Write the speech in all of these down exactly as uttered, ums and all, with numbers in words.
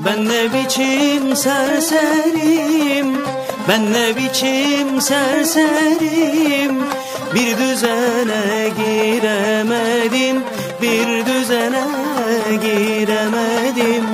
Ben ne biçim serserim, ben ne biçim serserim, bir düzene giremedim, bir düzene giremedim.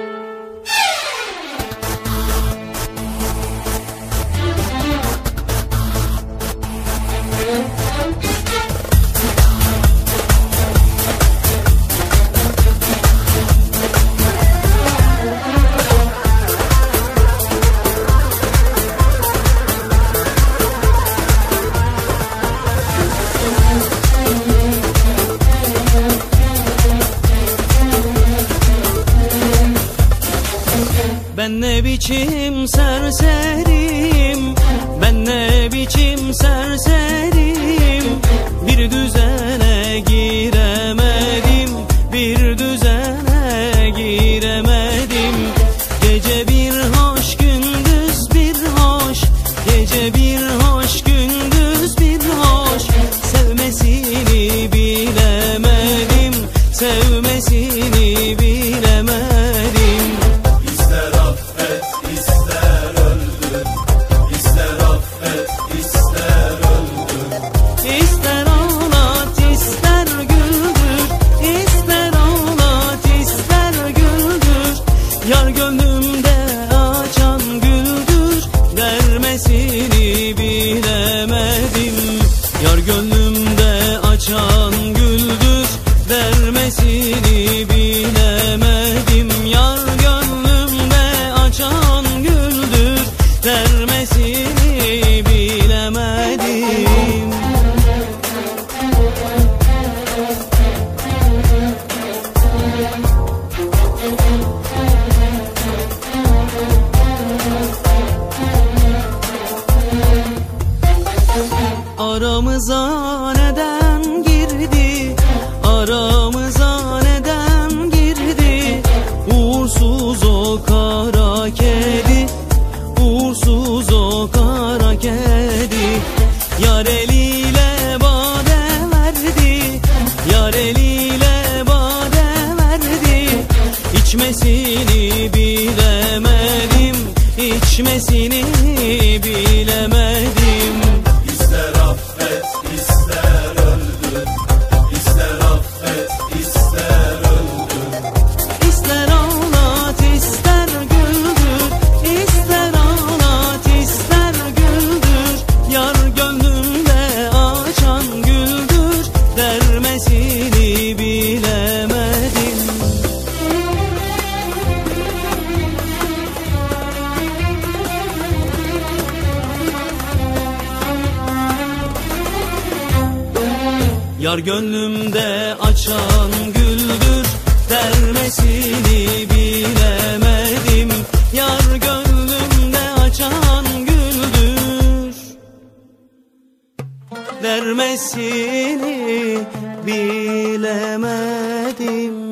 Ben ne biçim serserim, ben ne biçim serserim, bir düzene giremedim, bir düzene giremedim. Gece bir hoş, gündüz bir hoş, gece bir hoş, gündüz bir hoş. Sevmesini bilemedim, sevmesini bilemedim. Yar gönlümde açan güldür, vermesini bilemedim. Yar gönlümde açan güldür, vermesini bilemedim. Yar gönlümde açan güldür, vermesini bilemedim. Aramıza neden girdi, aramıza neden girdi, uğursuz o kara kedi, uğursuz o kara kedi. Yar eliyle bade verdi, yar eliyle bade verdi, içmesini bilemedim, içmesini bilemedim. Yar gönlümde açan güldür, vermesini bilemedim. Yar gönlümde açan güldür, vermesini bilemedim.